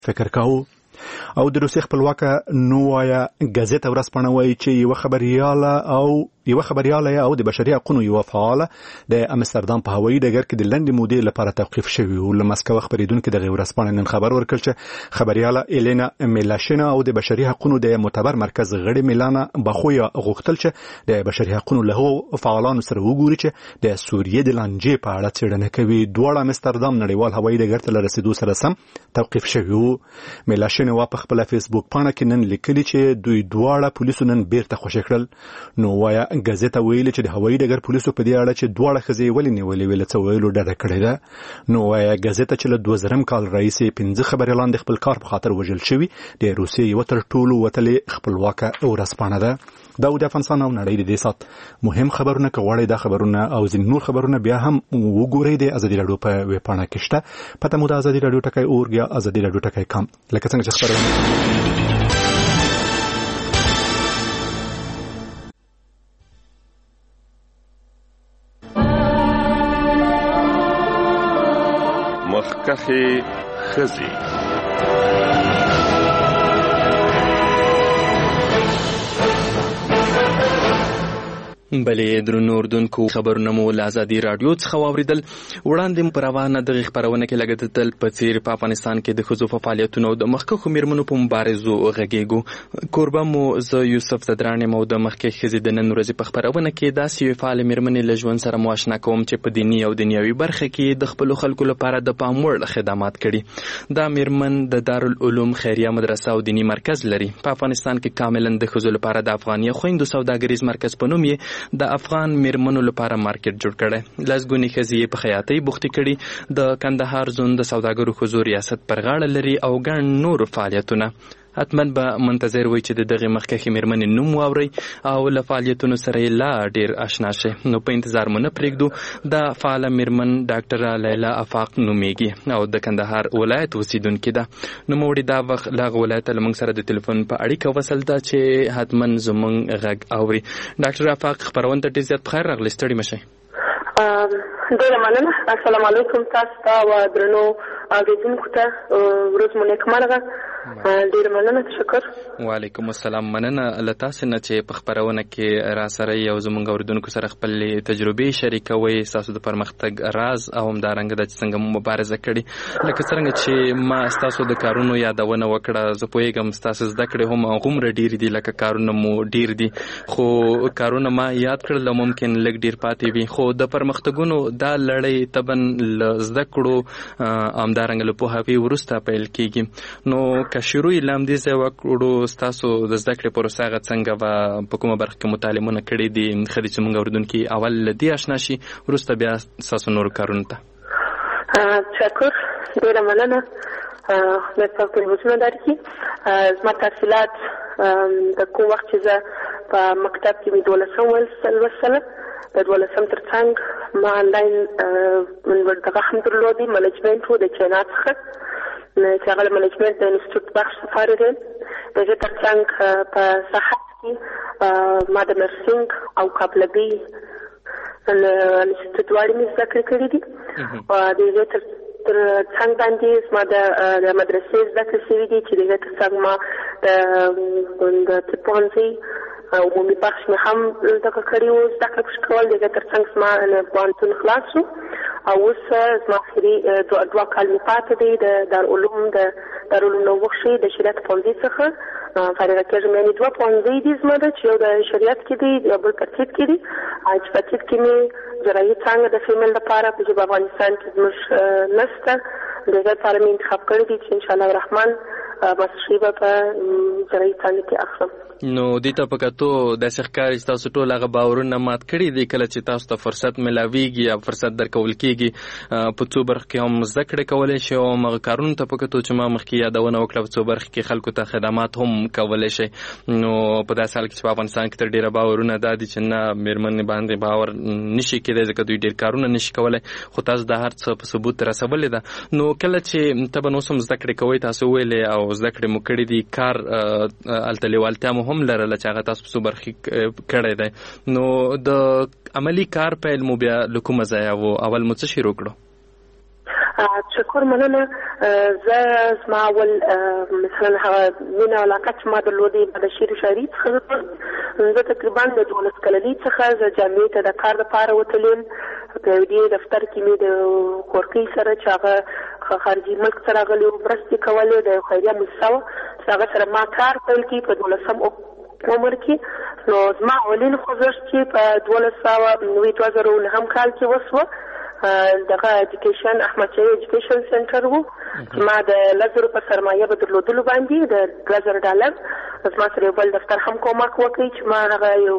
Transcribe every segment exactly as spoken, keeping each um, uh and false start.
فکر کاوه. او د روسیې خپلواکه نووایا غازټه ورځپاڼه وایي چې یو خبرياله او یو خبرياله او د بشري حقوقو یو فعال د امستردام په هوایي ډګر کې د لنډ مودې لپاره توقيف شوی او له مسکو خبرېدونکو د ورځپاڼې نن خبر ورکړ چې خبرياله الینا میلاشینا او د بشري حقوقو د معتبر مرکز غړي میلانا بخویا غوښتل چې د بشري حقوقو له فعالانو سره وګوري چې د سوریې د لانجې په اړه څېړنه کوي. دواړه امستردام نړیوال هوایي ډګر ته رسیدو سره سم توقيف شوی. میلاشینا په خپل فیسبوک باندې کې نن لیکلي چې دوی دواړه پولیسو نن بیرته خوشی کړل. نو وایا غازټه ویل چې د هوایي ډګر پولیسو په دې اړه چې دواړه خزې ولې نیولې ویل څه ویلو ډډه کړې ده. نو وایا غازټه چې له دوه زره کال رئیس پنځه خبريالان د خپل کار په خاطر وژل شوی د روسیې یو تر ټولو وتلې خپلواکه ورځپاڼه ده. دا د افغانستان او نړۍ د دې سات مهم خبرونه کوي. دا خبرونه او ځین نور خبرونه بیا هم وګورئ د ازادي رادیو په ویب پاڼه کې شته. پته مو د ازادي رادیو ټکای اورګیا ازادي رادیو ټکای کام لکه څنګه چې خبرونه مخکخي خزي بلې درنو اردوونکو خبرونه مو له ازادي رادیو څخه واوریدل. وړاندې مو پر روانه دغه خبرونه کې لګیدل په څیر په افغانستان کې د ښځو په فعالیتونو او د مخکښو میرمنو په مبارزو غږیږو. کوربه مو زه یوسف زدران مو د مخکښ ښځې د نن ورځې په خبرونه کې داسې یو فعال میرمنې له ژوند سره مو آشنا کوم چې په دینی او دنیوي برخه کې د خپل خلکو لپاره د پام وړ خدمات کړي. دا میرمن د دارالعلوم خیریه مدرسه او دینی مرکز لري. په افغانستان کې کاملا د ښځو لپاره د افغاني خويندو سوداګریز مرکز په نوم یې د افغان میرمنو لپاره مارکیټ جوړ کړي. لسګونی ښځې په خیاطۍ بوختي کړي. د کندهار زون د سوداګرو ښځو ریاست پر غاړه لري او ګڼ نور فعالیتونه. حتمن به منتظر وي چې دغه مخکښې میرمنې نوم واوري او له فعالیتونو سره لا ډیر آشنا شي. نو په انتظار مو نه پرېږدو. د فعاله میرمن ډاکټره لیلا افاق نومیږي او د کندهار ولایت اوسیدونکې ده. نو موږ دا وخت لاغ ولایت له موږ سره د ټلیفون په اړیکه وصل ده چې حتمن زموږ غږ اوري. ډاکټر افاق خبرونه ته ډیر زیات بخیر راغلی. ستړي مشئ. ډیره مننه. السلام علیکم تاسو ته او درنو اوریدونکو ته ورځ مو نیکمرغه. ډیر مننه. تشکر. وعلیکم السلام. مننه له تاسو نه چې په خبرونه کې را سره یو زموږ اوریدونکو سره خپل تجربې شریکوي. تاسو د پرمختګ راز او همدارنګه د څنګه مبارزه کړې لکه څنګه چې ما تاسو د کارونو یادونه وکړه. زه پوهیږم تاسو زده کړې هم هغومره ډیر دي لکه کارونه مو ډیر دي خو کارونه ما یاد کړل ممکن لږ ډیر پاتې وي خو د پرمختګونو دا لړۍ تبن زده کړو همدارنګه له پوهاوي وروسته پیل کیږي. نو که شروع لام دې ځای وکړو تاسو د زده کړې پروسه هغه څنګه به په کومه برخه کې مطالعه کړې دي ښه دي چې موږ اورېدونکي اول له دې آشنا شي وروسته بیا ستاسو نورو کارونو ته. تشکر. ډېره مننه. خدای پاک په روزونه درکړي. زما تحصیلات د کوم وخت چې زه په مکتب کې مې دولسم ولوستله د دولسم تر څنګ ما انلاین دغه هم درلودی منیجمنټ و د چینا څخه چې هغه د منیجمنټ د انسټیټیوټ بخش فارغ یم. د هغې تر څنګ په صحت کې ما د نرسنګ او قابلګۍ انسټیټیوټ دواړې مې زده کړې کړي دي. د هغې تر تر څنګ باندې زما د مدرسې زده کړې شوي دي چې د هغې تر څنګ ما د طب پوهنځي عمومي بخش مې هم دغه کړي وو زده کړې کول. د هغې تر څنګ زما پوهنتون خلاص شو او اوس زما اخري دوه کال مې پاتې دی د دارالعلوم د دارالعلوم نوبخشي د شریعت پوهنځي څخه فارغه کېږم. یعنې دوه پوهنځي دي زما ده چې یو د شریعت کې دی یو بل په طب کې دی. چې په طب کې مې جراحي څانګه د فیمیل لپاره په ژبه افغانستان کې زموږ نشته. د هغې لپاره مې انتخاب کړی دی چې انشاءالله الرحمن ماسټري به په جراحي څانګه کې اخلم. نو دې ته په کتو داسې ښکاري چې تاسو ټول هغه باورونه مات کړي دي کله چې تاسو ته فرصت ملاویږي یا فرصت درکول کېږي په څو برخو کې هم زده کړې کولی شئ او هغه کارونو ته په کتو چې ما مخکې یادونه وکړه په څو برخو کې خلکو ته خدمات هم کولی شئ. نو په داسې حال کې چې په افغانستان کې تر ډېره باورونه دا دي چې نه میرمنې باندې باور نشي کېدی ځکه دوی ډېر کارونه نشي کولی خو تاسو دا هر څه په ثبوت رسولې ده. نو کله چې ته به نو اوس هم زده کړې کوئ تاسو ویلې او زده کړې مو کړي دي کار هلته لیوالتیا مو هم لرله چې هغه تاسو په څو برخې کړی دی. نو د عملي کار پیل مو بیا له کومه ځایه و اول مو څه شروع کړو؟ شکر مننه. زه زما اول مثلا هغه مینه او علاقه چې ما درلودې د شعر و شاعري څخه زه تقریبا د دولس کلنۍ څخه زه جامعې ته د کار دپاره وتلم. په یو دې دفتر کې مې د کورکۍ سره چې هغه خارجي ملک څخه راغلي وو مرستې کولې د خیریه موسسه وه چې هغه سره ما کار پیل کړي په دولسم عمر کې. نو زما اولین خوځښت چې په دولس سوه نوي دوه زره نهم کال کې وسوه دغه ایجوکیشن احمد شاهي ایجوکیشن سنټر وو چې ما د لس زرو په سرمایه په درلودلو باندې د دوه زره ډالر زما سره یو بل دفتر هم کومک وکړي چې ما هغه یو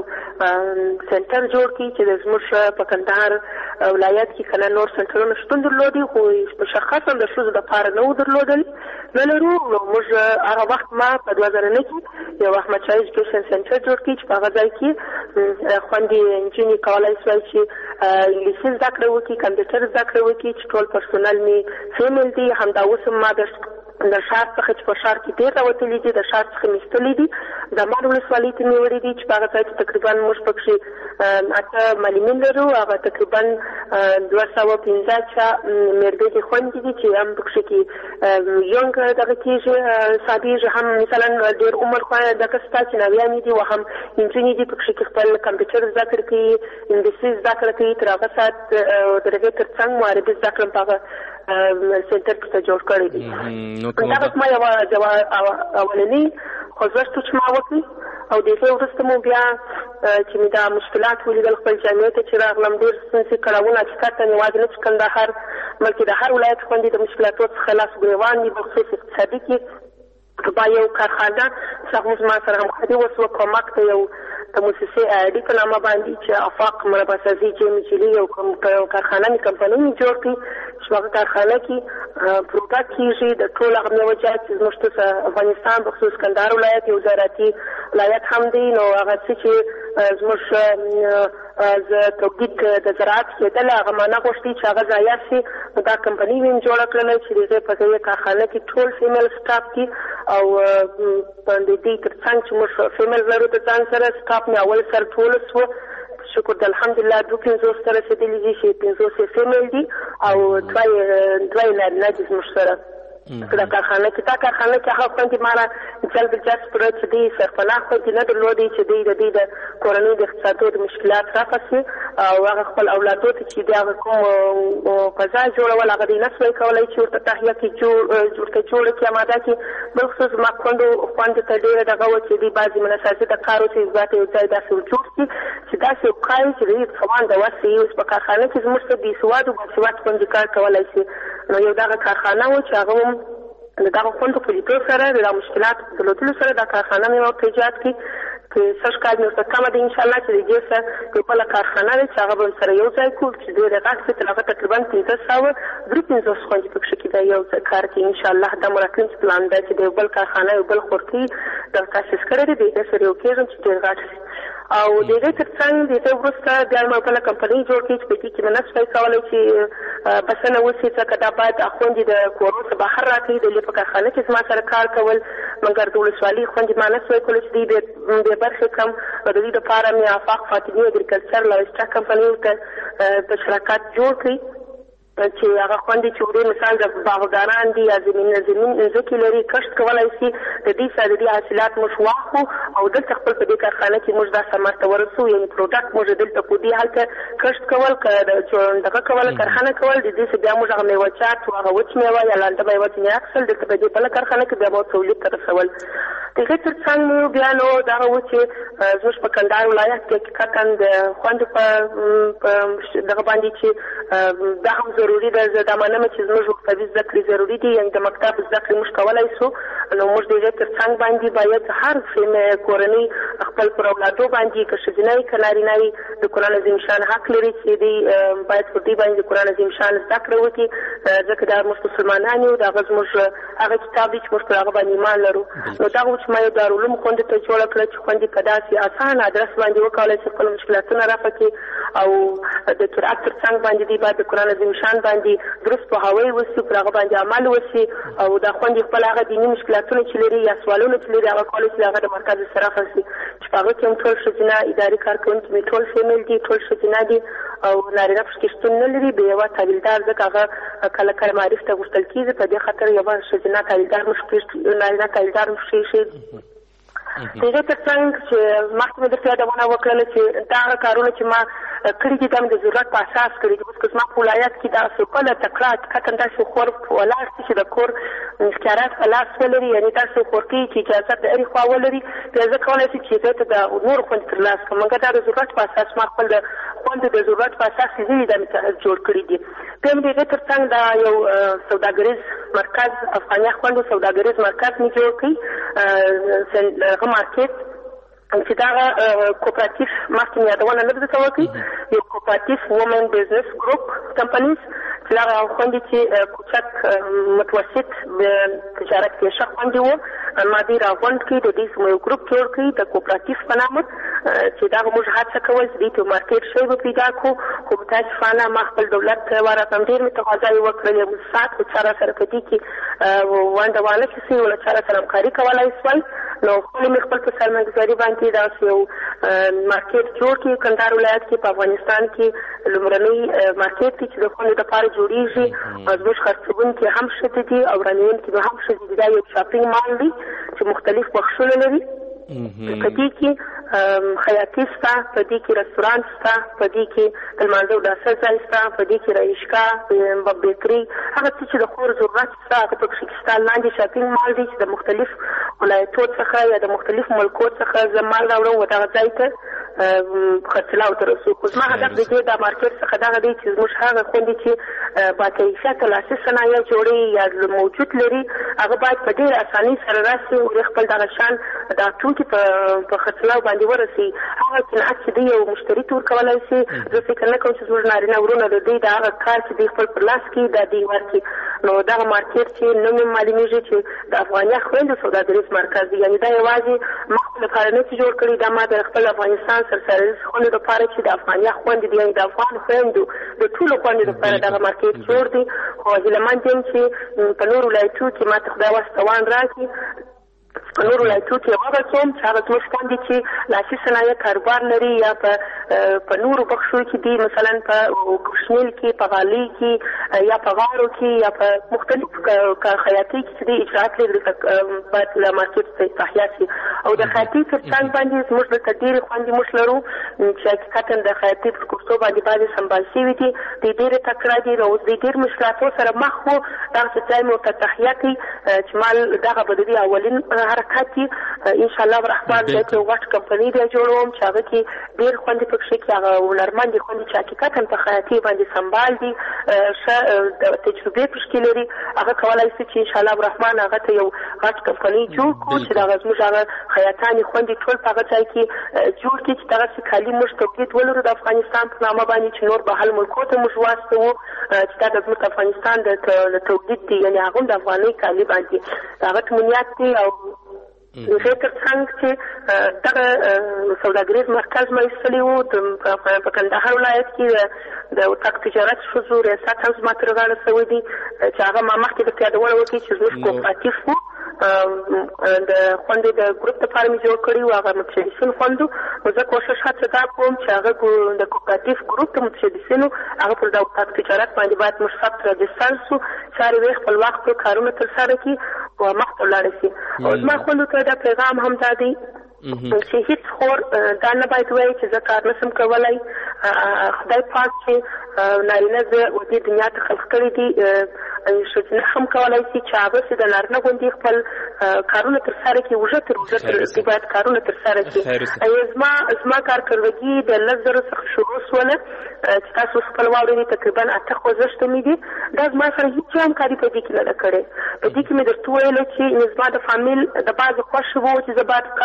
سنټر جوړ کړي چې د زموږ په کندهار ولایت کې کنه نور سنټرونه شتون درلودي خو مشخصا د ښځو دپاره نه و درلودل نه لرو. نو موږ هغه وخت ما په دوه زره نه کې یو احمد شاهي ایجوکیشن سنټر جوړ کړي چې په هغه ځای کې خوندې نجونې کولی شوای چې انګلیسي زده کړه وکړي، کمپیوټر زده کړه وکړي چې ټول پرسونل مې فیمیل دي. همدا اوس هم ما د د ښار څخه چې په ښار کې ډېر راوتلي دي د ښار څخه مې ایستلي دي دمان ولسوالۍ ته مې وړي دي چې په هغه ځای کې تقریبا موږ پکښې اته معلمین لرو. هغه تقریبا دوه سوه پنځه چا مېرګې خویندې دي چې هم پکښې کې یونګ دغه کېږي صابېږي هم مثلا ډېر عمر خو دغه ستا چې نویانې دي و هم نجونې دي پکښې کې خپل کمپیوټر زده کړه کوي، انګلیسي زده کړه کوي. تر هغه ساعت د هغې تر څنګ مو عربي زده کړه په هغه سنټر کې ته جوړ کړی دي. دا زما یوه اولنۍ خوځښت چې ما وکړي او د هغې وروسته مو بیا چې مې دا مشکلات ولیدل خپل جامعې ته چې راغلم ډېر ستونزې کړاوونه حقیقتا یوازې نه چې کندهار بلکې د هر ولایت خوندې د مشکلاتو څخه لاس ګرېوان دي بخصوص اقتصادي کې با یو کارخانه چې هغه زما سره همکاري وسوه کومک ته یو د موسسې آی ډي په نامه باندې چې افاق مربع سازي جیمي جیلي یو کارخانه مې کمپنۍ مې جوړ کړي چې په هغه کارخانه کې پروډکټ کېږي د ټول هغه میوه جات چې زموږ ته افغانستان بخصوص کندهار ولایت یو زراعتي ولایت هم دی. نو هغه څه چې زموږ زه تولید د زراعت کېدل هغه معنا غوښتي چې هغه ضایع شي. نو دا کمپنۍ مې جوړه کړله چې د هغې په دې کارخانه کې ټول فیمیل سټاف دي او د دې تر څنګ چې موږ فیمیل لرو د ځان سره سټاف مې اول سر ټوله سوه شکر د الحمدلله دوه پنځوس ته رسېدلي دي چې پنځوس یې فیمیل دي او دوه یې دوه یې نارینه دي زموږ سره دا کارخانه کې. دا کارخانه کې هغه خوندې ما را جلب دلچسپ کړه چې دوی سرپناه خوندې نه درلودی چې دوی د دوی د کورنۍ د اقتصادو د مشکلات رفع شي او هغه خپل اولادو ته چې د هغه کوم فضا جوړول هغه دوی نه سوی کولی چې ورته تهیه کړي ورته جوړه کړي اماده کړي. بالخصوص ما خوندو خوندې ته ډېره دغه وه چې دوی بعضې مناساسي د کار و چې ذات یو ځای داسې جوړ کړي چې داسې یو کار چې د دوی سوان د وس یي اوس په کارخانه کې زموږ څه بېسواد او باسواد خوندې کار کولی شي. نو یو دغه کارخانه و چې هغه هم د دغه خوندو په لیدو سره د دغه مشکلاتو په درلودلو سره دا کارخانه مې ورته ایجاد کړي چې سږ کال مې ورته کمه ده انشاءالله چې د دې سره یو بله کارخانه ده چې هغه به سره یو ځای کړو چې دوی د غږ تر هغه تقریبا پنځه سوه درې پنځوس خوندې پکښې کې دا یو ځای کار کوي انشاءالله. دا مو راتلونکي پلان دی چې د یو بل کارخانه یو بل خورکۍ دغه تاسیس کړی دی د هغې سره یو کېږم چې ډېر غټ شي او د هغې تر څنګ د هغې وروسته بیا مې بله کمپنۍ جوړ کړي چې په دې کې مې نه شوی کولی چې بسنه وشي ځکه دا باید خوندې د کورو څخه بهر راکړي د دې په کارخانه کې زما سره کار کول مګر د ولسوالۍ خوندې ما نه شوی کولی چې دوی بې برخې کړم. د دوی دپاره مې آفاق فاطمي اګریکلچر لاویسټا کمپنۍ ورته په شراکت جوړ کړي چې هغه خوندې چې وړې مثال د باغداران دي یا زمین زمین ځمکې لري کښت کولی شي د دې سره د دې حاصلات موږ واخلو او دلته خپل په دې کارخانه کې موږ دا ثمر ته ورسو یعنې پروډکټ موږ دلته په دې هلته کښت کول که دغه کول کارخانه کول د دې څخه بیا موږ هغه میوه جات هغه وچ میوه یا لانده میوه ځینې اخیستل دلته په دې بله کارخانه کې بیا مو تولید ته رسول. د هغې تر څنګ مو بیا نو دغه و چې زموږ په کندهار ولایت کې حقیقتا د خوندو په دغه باندې چې دا هم ضروري ده. زه دا منمه چې زموږ مکتبي زده کړې ضروري دي یعنې د مکتب زده کړې موږ کولی شو. نو موږ د هغې تر څنګ باندې باید هر کورنۍ خپل پر اولادو باندې که ښځینه وي که نارینه وي د قرآن عظیم شان حق لري چې دوی باید پر دوی باندې د قرآن عظیم شان زده کړه وکړي ځکه دا موږ مسلمانان یو د هغه زموږ هغه کتاب دی چې موږ پر هغه باندې ایمان لرو. نو دغه و چې ما یو دارالعلوم خوندې ته جوړه کړه چې خوندې په داسې اسان ادرس باندې وکولی شي خپل مشکلاتونه رفع کړي او د قرآت تر څنګ باندې دوی باید د قرآن عظیم شان باندې درست پوهاوی وشي پر هغه باندې عمل وشي او دا خوندې خپل هغه دیني مشکلات مشکلاتونه چې لري یا سوالونه چې لري هغه کولای شي هغه د مرکز سره فرسي چې هغه کې ټول ښځینه اداري کارکونکي می ټول فیمیل دي ټول ښځینه دي او نارینه پکې شتون نه لري به یو تحویلدار ځکه هغه کله کله معرف ته غوښتل کیږي په دې خاطر یو ښځینه تحویلدار مشکل نارینه تحویلدار مشي شي دغه ترڅنګ چې مخکې مې درته یادونه وکړله چې دا کارونه چې ما کړي دي دا د ضرورت په اساس کړي دي اوس ما په ولایت کې دا سوکله تکړه کتن داسې خور ولاړ چې د کور اختیارات په لاس ولري یعنی داسې خور کې چې اجازه د اړې خوا ولري بیا زه کولی شي چې دې ته د نور خوند ترلاسه کړم مګر دا د ضرورت په اساس ما خپل د خوند د ضرورت په اساس ځینې دا مې جوړ کړي دي بیا مې دغه ترڅنګ دا یو سوداګریز مرکز افغاني خوندو سوداګریز مرکز مې جوړ کړی مارکیټ چې دا کوپراتیف مخکې یادونه نه درته وکړي یو کوپراتیف وومن بزنس ګروپ کمپنیز چې دا خوندې چې کوچک متوسط تجارت کې ښه خوندې وو ما دې راغونډ کړي د دې یو ګروپ جوړ کړي د کوپراتیف په نامه چې دا موږ هڅه کول چې دې ته مارکیټ شی به پیدا کړو خو متاسفانه ما خپل دولت ورته ډېر مې تقاضا یې وکړلې یو ساعت خو چاره سره په دې کې ونډه وانه کیسې ولا چاره سره همکاري کولی شوای نو خپل مې خپل په سرمایه‌ګذاري باندې دا یو مارکیټ جوړ کړي کندهار ولایت کې په افغانستان کې لومړنی مارکیټ چې د خوندو لپاره جوړیږي زموږ خرڅوونکي هم شته دي او رانیونکي به هم شته دي دا یو شاپینګ مال دی چې مختلف بخشونه لري په دې کې خیاطي شته په دې کې رستورانت شته په دې کې د لمانځه او داسې ځای شته په دې کې رایشګاه بیکري هغه څه چې د کور ضرورت شته هغه پکې شته لاندې شاپینګ مال دی چې د مختلف ولایتو څخه یا د مختلف ملکو څخه زه مال راوړم و دغه ځای ته خرڅلاو ته رسو خو زما هدف د دې دا مارکیټ څخه دغه دی چې زموږ هغه خوندې چې باکیفیته لاسي صنایع جوړوي یا موجود لري هغه باید په ډېر اسانۍ سره راسي او خپل دغه شان دا توکي په خرڅلاو باندې ورسي هغه صنعت چې دی یو مشتري ته ورکولی شي زه فکر نه کوم چې زموږ نارینه ورونه د دوی د هغه کار چې دوی خپل په لاس کې دا دوی ورکړي نو دغه مارکیټ چې نوم یې معلومیږي چې د افغاني خویندو سوداګریز مرکز دی یعنې دا یوازې ما لپاره نه چې جوړ کړي دا ما د خپل افغانستان سرسریز خوندو لپاره چې د افغاني خوندې دي یعنې د افغان خویندو د ټولو خوندو لپاره دغه مارکیټ جوړ دی خو هیلهمند یم چې په نورو ولایتو کې ما ته خدای وس توان راکړي په نورو ولایتو کې وغځوم چې هغه زموږ خویندې چې لاسي صنایع کاروبار لري یا په په نورو بخشو کې دي مثلا په کوشمیل کې په غالۍ کې یا په غاړو کې یا په مختلف خیاطۍ کې چې دي اجراات لري باید له مارکیټ څخه تحیا شي او د خیاطۍ تر څنګ باندې زموږ دلته ډېرې خویندې موږ لرو چې حقیقتا د خیاطۍ پر کورسو باندې بعضې سمبال شوي دي دوی ډېرې تکړه دي او دوی ډېر مشکلاتو سره مخ وو دغسې ځای مې ورته تحیا کوي چې مال دغه به د دوی اولین حرکت دي ان شاء الله الرحمن د یو غټ کمپنۍ بیا جوړوم چې هغه کې ډېر خوندې پکې کې هغه هنرمندې خوندې چې حقیقتا په خیاطۍ باندې سمبال دي ښه تجربې پکې لري هغه کولی شي چې ان شاء الله الرحمن هغه ته یو غټ کمپنۍ جوړ کړو چې دغه زموږ هغه خیاطانې خوندې ټول په هغه ځای کې جوړ کړي چې دغسې کالي موږ تولید ولرو د افغانستان په نامه باندې چې نور بهر ملکو ته موږ واستوو چې دا د زموږ افغانستان د تولید دی یعنې هغه هم د افغانۍ کالي باندې د هغه تمنیات دی او د دې تر څنګ چې دغه سوداګریز مرکز مې ایستلی وو په کندهار ولایت کې د اتاق تجارت ښځو ریاست هم زما تر غاړه شوی دی چې هغه ما مخکې درته یادونه وکړي چې زموږ کوپراتیف وو د خوندې د ګروپ لپاره مې جوړ کړي وو هغه متشبثین خوندو نو زه کوښښ هڅه دا کوم چې هغه د کوپراتیف ګروپ د متشبثینو هغه پر د اتاق تجارت باندې باید موږ ثبت راجستر شو چارې وې خپل وخت کارونه ترسره کړي او مخته ولاړه شي او زما خوندو ته دا پیغام هم دا دی چې هیڅ خور دا نه باید وایي چې زه کار نشم کولی خدای پاک چې نارینه زه دې دنیا ته خلق کړي دي ښځینه هم کولی شي چې هغه چې د نارینه غوندې خپل کارونه ترسره کړي اوږه تر اوږه تر باید کارونه ترسره کړي زما زما کارکردګي د لس زرو څخه شروع شوله چې تاسو خپل واورئ تقریبا اته خوځښته مې دي دا زما سره هیڅ همکاري په دې کې نه ده کړې په دې کې مې درته وویل چې زما د فامیل د بعضې خوښې وو چې زه باید کار وکړم د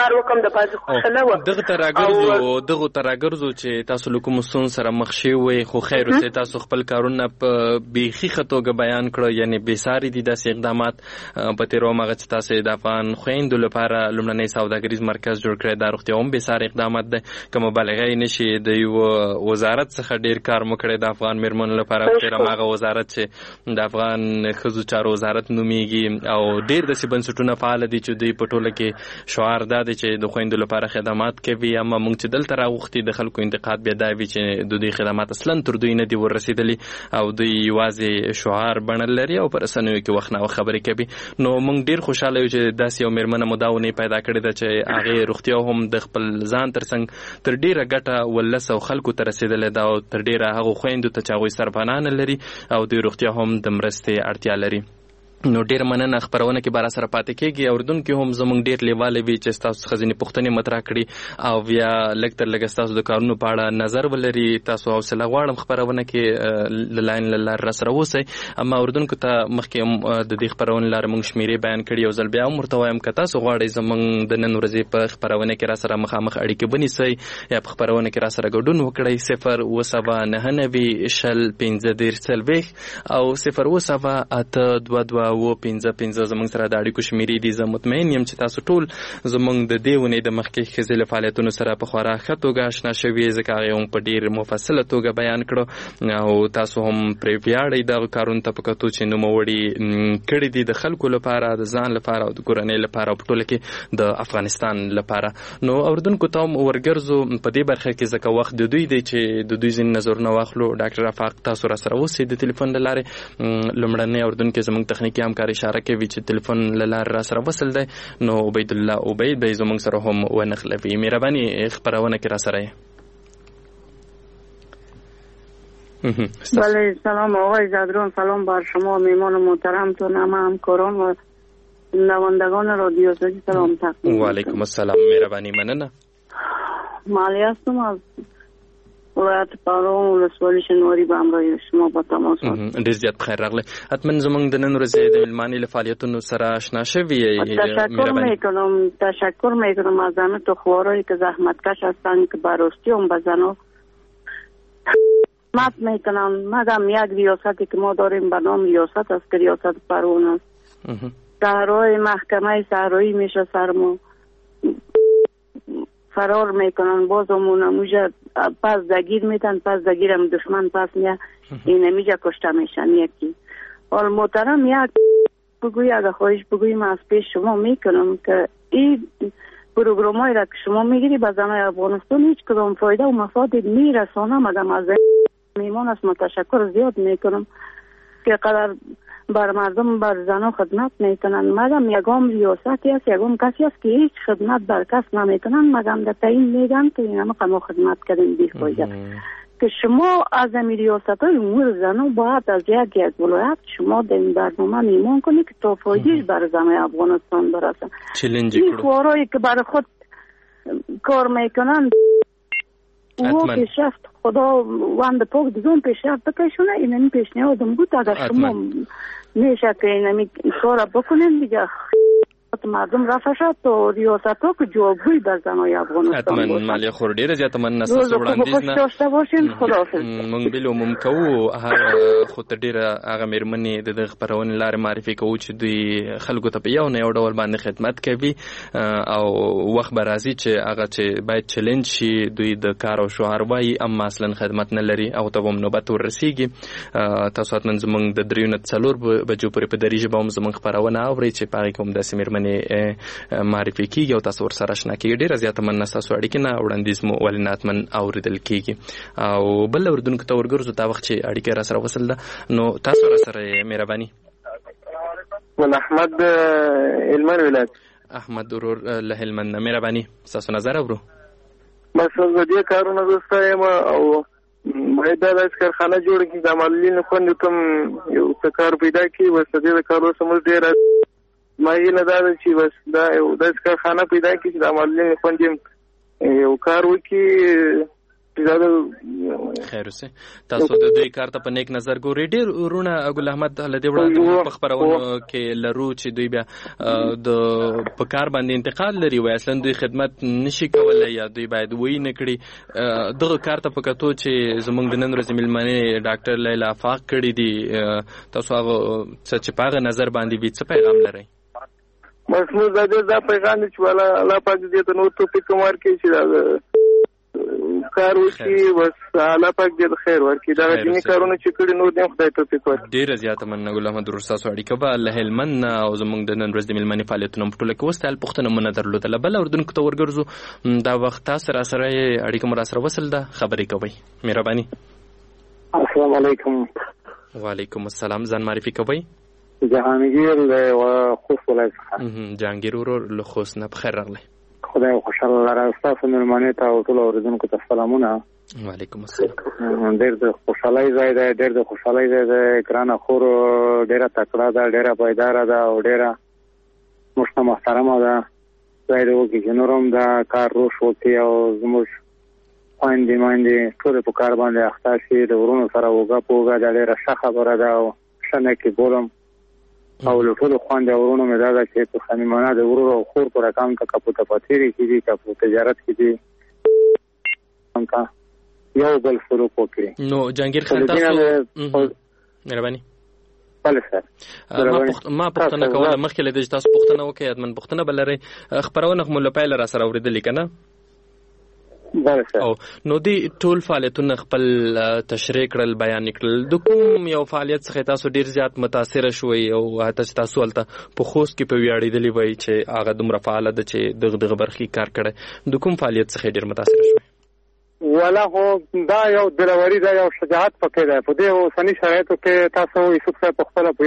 د بازو خوښه نه وه. دغه ته راګرځو دغه ته راګرځو چې تاسو له کوم ستونزو سره مخ شوئ، خو خیر اوسئ تاسو خپل کارونه په بیخي ښه توګه بیان کړه، یعنې بېساري دي داسې اقدامات په تېرو هغه چې تاسو د افغان خویندو لپاره لومړنی سوداګریز مرکز جوړ کړی، دا روغتیا هم بېساري اقدامات دی. که مبالغه یې نه شي، د یوه وزارت څخه ډېر کار مو کړی د افغان مېرمنو لپاره، خیر هماغه وزارت چې د افغان ښځو چارو وزارت نومیږي، او ډېر داسې بنسټونه فعال دي چې دوی په ټوله کې شعار دا دی چې د خویندو لپاره خدمات کوي. اما موږ چې دلته راغوښتي د خلکو انتقاد بیا دا وي چې د دوی خدمات اصلا تر دوی نه دي ورسېدلي او دوی یوازې شعار بڼه لري او په رسنیو کې وخت ناوخت خبرې کوي. نو موږ ډېر خوشحاله یو چې داسې یو مېرمنه مو دا ونې پیدا کړې ده چې هغې روغتیا هم د خپل ځان تر څنګ تر ډېره ګټه ولس او خلکو ته رسېدلې ده او تر ډېره هغو خویندو ته چې هغوی سرپناه نه لري او دوی روغتیا هم د مرستې اړتیا لري. نو ډېر مننه، خپرونه کې به را سره پاتې کېږي. اورېدونکي هم زموږ ډېر لیواله وي چې ستاسو څخه ځینې پوښتنې مطرح کړي او بیا لږ تر لږه ستاسو د کارونو په اړه نظر ولري. تاسو حوصله غواړم خپرونه کې له لاین له لارې را سره اوسئ. اما اورېدونکو ته مخکې هم د دې خپرونې لارې موږ شمېرې بیان کړي، یو ځل بیا هم ورته وایم که تاسو غواړئ زموږ د نن ورځې په خپرونه کې را سره مخامخ اړیکې ونیسئ یا په خپرونه کې را سره ګډون وکړئ، صفر اووه سوه نهه نوي شل پنځه دېرش څلوېښت او صفر اووه سوه اته دوه دوه اووه پنځه پنځه زموږ سره د اړیکو شمېرې دي. زه مطمئن یم چې تاسو ټول زموږ د دې ونې د مخکې ښځې له فعالیتونو سره په خورا ښه توګه اشنا شوي، ځکه هغې هم په ډېر مفصله توګه بیان کړو او تاسو هم پرې ویاړئ دغه کارونو ته په کتو چې نوموړي کړي دي د خلکو لپاره، د ځان لپاره او د کورنۍ لپاره او په ټوله کې د افغانستان لپاره. نو اورېدونکو ته هم ورګرځو په دې برخه کې، ځکه وخت د دوی دی چې د دوی ځینې نظرونه واخلو. ډاکټر رفاق تاسو را سره اوسئ د تلیفون له لارې. لومړنی اورېدونکی زموږ تخنیکي همکار اشاره کوي چې تلیفون له لارې را سره وصل دی، نو عبید الله عبید به زموږ سره هم ونښلوي. مهرباني خپرونه کې را سره یې. بله سلام آقای زدران، سلام بر شما میمان محترمتون، همه همکاران و شنوندگان رادیو آزادی سلام تقدیم. و علیکم السلام، مهربانی مننه. مالی هستم از ولایت پارون ولسوالی شنواری به همراه شما با تماس هستم. ډېر زیات بخیر راغلی. حتما زموږ د نن ورځې د مېلمانې له فعالیتونو سره اشنا شوي. تشکر میکنم تشکر میکنم از همه دخترایی که زحمتکش هستند که براستی هم به زنها خدمت میکنن. مگم یک ریاستی که ما داریم به نام ریاست است که ریاست پارون است. صحرای محکمه صحرایی میشه سرما فرار میکنن، باز همون اموجه پس دگیر میتن، پس دگیر هم دشمن پس میه این امیجه کشته میشن. یکی حال محترم یک بگوی اگه خواهش بگویم از پیش شما میکنم که این پروگرام های را که شما میگیری به زنای افغانستان هیچ کدام فایده و مفاد میرسانه. مگم از میمان است، تشکر زیاد میکنم که قدر بر مردم بر زنها خدمت میکنن. مگم یگام ریاستی است، یگام کسی است که هیچ خدمت بر کس نمیکنن، مگم در تعیین میگن که این همه ما خدمت کردیم بی فایده. که شما از این ریاست های امور زنها باید از یک یک ولایت شما در این برنامه میمان کنید که تا فایدهش بر زنهای افغانستان برسن. این خوارایی که بر خود کار میکنن او پیشرفت خدا وند پاک دیگون پیشرفت بکشونه. این این پیشنهادم بود اگر شما میشه که این این کار بکنین دیگه مردم رفع شد تا ریاست ها که جوابگوی بر زنهای افغانستان باشن. حتما مالیا خور ډیره زیاته مننه ستاسو وړاندیز نه داشته باشین. خداحافظ. موږ بلوم کوو خو تر ډیره هغه مېرمنې د دغه خپرونې لارې معرفي کوو چې دوی خلکو ته په یو نه یو ډول باندې خدمت کوي او وخت به راځي چې هغه چې باید چلنج شي دوی د کار او شعار وایي اما اصلا خدمت نه لري او ته هم نوبت ورسیږي. تاسو حتما زموږ د دریو نه څلور بجو پورې په دري ژبه هم زموږ خپرونه اورئ چې په هغې کې هم داسې مېرمنې معرفي کیږي او تاسو ورسره اشنا کیږي. ډیره زیاته مننه ستاسو اړیکې نه وړاندیز مو ولې نه حتما اورېدل کیږي. او بل اورېدونکو ته ورګرځو دا وخت چې اړیکې را سره وصل ده نو تاسو را سره مهرباني. احمد هلمند ولایت. احمد ورور له هلمند نه مهرباني ستاسو نظر اورو. بس زه دې کارونه دوسته یم او باید دا داسې کارخانه جوړه کړي د معلولینو خوندو ته یو څه کار پیدا کړي. بس د دې کار اوس موږ ډېره ما هیله دا ده چې بس دا یو داسې کارخانه پیدا کړي چې د معلولینو خوندې یو کار وکړي خیر اوسه. تاسو د دې کار ته په نیک نظر ګورئ. ډېر ورونه ګل احمد لدې وړاندې په خبرونو کې لرو چې دوی بیا د په کار باندې انتقال لري وای اصلا دوی خدمت نشي کولای یا دوی باید وای نه کړي. دغه کار ته په کتو چې زمونږ د نن ورځې مېلمنې ډاکټر لیلا افاق کړي دي تاسو هغه څه چې په هغه نظر باندې وي څه پیغام لرئ؟ مسموز دا دا پیغام چې والا الله پاک دې ته نو توفیق ورکړي چې کار وکړي بس الله پاک دې خیر ورکړي. دا دیني کارونه چې کړي نور دې خدای توفیق ورکړي. ډېره زیاته مننه ګل احمد ورساسو اړیکه به له هلمند او زموږ د نن ورځې د مېلمنې فعالیتونه په ټوله کې وستایل پوښتنه مو نه درلودله. بله اردن ته ورګرځو. دا وخت تاسو را سره اړیکه مو را سره وصل ده خبرې کوئ مهرباني. السلام علیکم. وعلیکم السلام. ځان معرفي کوئ؟ جهانگیر له خوست ولایت څخه. جهانگیر ورور له خوست نه بخیر راغلی. خدای خوشاله لره. تاسو مېلمنې ته او ټول اوریدونکو ته سلامونه. وعلیکم السلام. ډېر د خوشحالۍ ځای دی ډېر د خوشحالۍ ځای دی. ګرانه خور ډېره تکړه ده ډېره پایداره ده او ډېره موږ ته محترمه ده. ځای دی وکړي چې نور هم دا کار روش وکړي او زموږ خویندې میندې ټولې په کار باندې اخته شي. د ورونو سره اوږه په اوږه دا ډېره ښه خبره ده او ښه نیکې بولم او له ټولو خویندې او ورونو مې دا ده چې په صمیمانه د ورور او خور پر اکام ته که په تفاتیرې کې دي که په تجارت کې دي یو بل سلوک وکړي. نو جهانگیر خان تاسو مهرباني. بله سر. ما پوښتنه کوله مخکې له دې چې تاسو پوښتنه وکړئ ادمن پوښتنه به لرئ. خپرونه خو مو له پیله را سره اورېدلې که نه؟ بله سر. او نو دې ټول فعالیتونه خپل تشریح کړل بیان کړل. د کوم یو فعالیت څخه تاسو ډیر زیات متاثره شوي او حتی چې تاسو هلته په خوست کې په ویاړېدلي وای چې هغه دومره فعاله ده چې دغه دغه برخې کار کړی؟ د کوم فعالیت څخه ډیر متاثره شوي؟ والا خو دا یو دلاوري ده یو شجاعت پکې ده. په دې اوسني شرایطو کې تاسو یوسف صاحب په خپله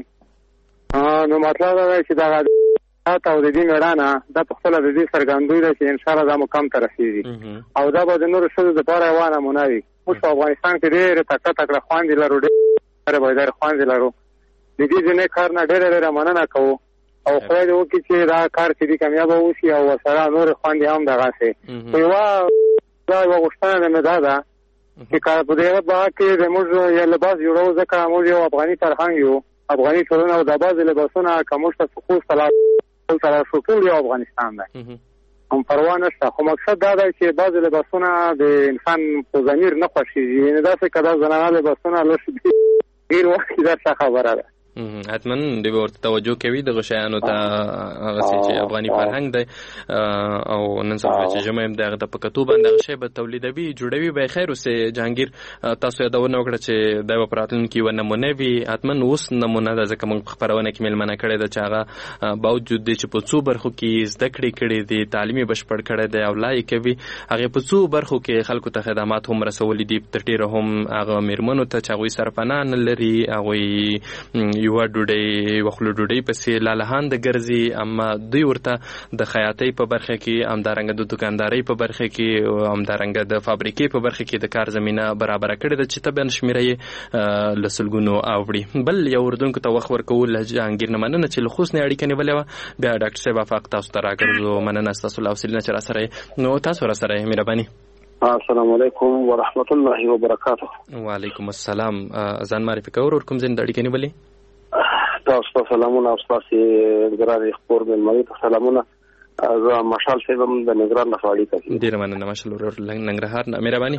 پوهېږئ نو مطلب دا دی چې دغه او د دې مېړانه دا په خپله د دې څرګندوی ده چې انشاءالله دا مقام ته رسېږي او دا به د نورو ښځو دپاره یوه نمونه وي. موږ په افغانستان کې ډېرې تکړه تکړه خویندې لرو ډېرې پایدارې خویندې لرو. د دې ځینې کار نه ډېره ډېره مننه کوو او خدای دې وکړي چې دا کار چې دي کامیابه وشي او ورسره نورې خویندې هم دغسې. خو یوه دا یوه غوښتنه مې دا ده چې که په دغه باب کې زموږ یو لباس جوړو ځکه موږ یو افغاني فرهنګ یو افغاني ټولنه او دا بعضې لباسونه که موږ ته خوست ته ټول سره شو ټول یو افغانستان دی هم پروا نشته. خو مقصد دا دی چې بعضې لباسونه د انسان په ضمیر نه خوښېږي. یعنې داسې که دا زنانه لباسونه لږ ډېر وخت کې دا ښه خبره ده. حتما دوی به ورته توجه کوي دغه شیانو ته هغسې چې افغاني فرهنګ دی او نن سبا چې ژمی هم د هغه ته په کتو باندې هغه شی به تولیدوي جوړوي. به خیر اوسې جهانګیر تاسو یادونه وکړه چې دا به په راتلونکي یوه نمونه وي. حتما اوس نمونه ده ځکه موږ په خپرونه کې مېلمنه کړې ده چې هغه باوجود دی چې په څو برخو کې زده کړې کړې دي تعلیم یې بشپړ کړی دی او لا یې کوي. هغې په څو برخو کې خلکو ته خدمات هم رسولي دي تر ډېره هم هغه مېرمنو ته چې هغوی سرپناه نه لري هغوی یوه ډوډۍ وخلو ډوډۍ پسې لالهانده ګرځي. اما دوی ورته د خیاطۍ په برخه کې همدارنګه د دوکاندارۍ په برخه کې همدارنګه د فابریکې په برخه کې د کار زمینه برابره کړې ده چې ته بیا شمېره یې له سلګونو اوړي. بل یو اردونکو ته وخت ورکول له جهانګیر نه مننه چې له خوست نه اړیکه نیولې وه. بیا ډاکټر صاحب افاق تاسو ته راګرځو. مننه ستاسو له حوصلې نه چې را سره نو تاسو را سره مهرباني. السلام علیکم ورحمت الله وبرکاته. وعلیکم السلام. ځان معرفي کوئ ورور کوم ځای نه د اړیکې نیولې؟ تاسو ته سلامونه او ستاسې ګرانې خپور مېلمنې ته سلامونه. زه مشال صاحب هم د نګران څخه اړیکه کوم. ډېره مننه مشال ورور ننګرهار نه مهرباني.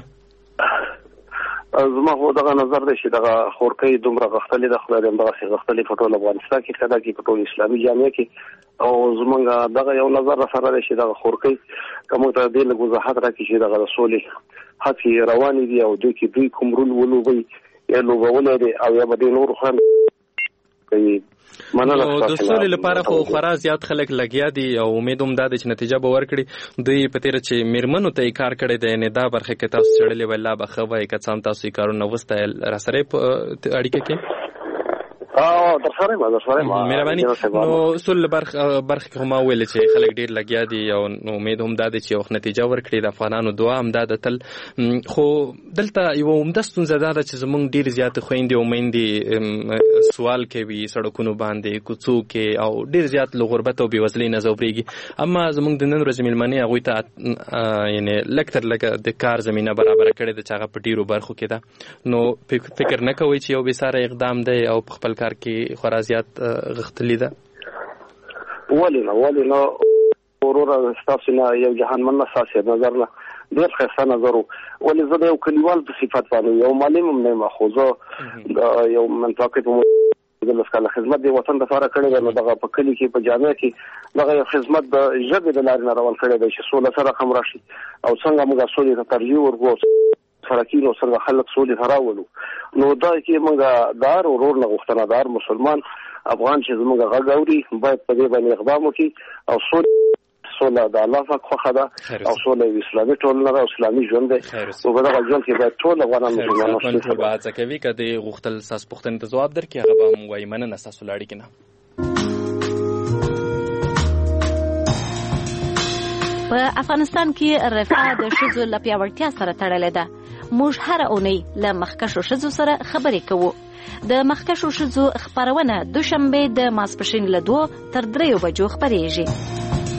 زما خو دغه نظر دی چې دغه خورکۍ دومره غښتلې ده خدای دې همدغسې غښتلې په ټول افغانستان کې ښه ده کې په ټول اسلامي جامع کې او زمونږ دغه یو نظر را سره دی چې دغه خورکۍ که موږ ته دې لږ وضاحت راکړي چې دغه د سولې هڅې روانې دي او دوی کې دوی کوم رول ولوبوي یا لوبولی دی او یا به دې نورو خلک کوي. نو د سولې لپاره خو خورا زیات خلک لګیا دي او امید هم دا دی چې نتیجه به ورکړي. دوی په تېره چې مېرمنو ته یې کار کړی دی یعنې دا برخه کې تاسو څېړلې وای لا به ښه وای که څه هم تاسو یې کارونه وستایل را سره یې په اړیکه کې در سره یم در سره یم مهرباني. نو سول برخه برخه کې هم ما ویل چې خلک ډېر لګیا دي او امید هم دا دی چې یو نتیجه ورکړي. د افغانانو دعا هم دا ده تل. خو دلته یوه عمده ستونزه دا ده چې زموږ ډېرې زیاتې خویندې او میندې سوال کوي سړکونو باندې کوڅو کې او ډیر زیات له غربت او بېوزلۍ نه ځوریږي. اما زموږ د نن ورځې مېلمنې هغوی ته یعنی لږ تر لږه د کار زمینه برابره کړې ده چې هغه په ډیرو برخو کې ده. نو فکر نه کوئ چې یو بېساره اقدام دی او په خپل کار کې خورا زیات غښتلي ده؟ ولې نه ولې نه وروره ستاسو نه یو جهانمن نه ستاسې نظر نه ډېر ښایسته نظر و. ولې زه د یو کلیوال په صفت باندې یو معلم هم نه یم، خو زه د یو منطقې په د لس کاله خدمت د وطن دپاره کړی دی. نو دغه په کلي کې په جامع کې دغه یو خدمت د ژبې د لارې نه روان کړی دی چې سوله سره هم راشي او څنګه موږ سولې ته ترجیح ورکړو، سره کینو څنګه خلک سولې ته راولو. نو دا کې موږ د هر ورور نه غوښتنه د هر مسلمان افغان چې زموږ غږ اوري باید په دې باندې اقدام وکړي او سولې سوله د الله پاک خوښه ده او سوله اسلامي ټولنه ده او اسلامي ژوند دی او په دغه ژوند کې باید ټول افغانان مسلمانان ټول به هڅه کوي که د غوښتل ستاسو پوښتنې ته ځواب درکړي هغه به هم وایي مننه ستاسو له اړیکې نه. په افغانستان کې رفاه د ښځو له پیاوړتیا سره تړلې ده. موږ هره اونۍ له مخکښو ښځو سره خبرې کوو. د مخکښو ښځو خپرونه دوشنبې د ماسپښین له دوو تر دریو بجو خپرېږي.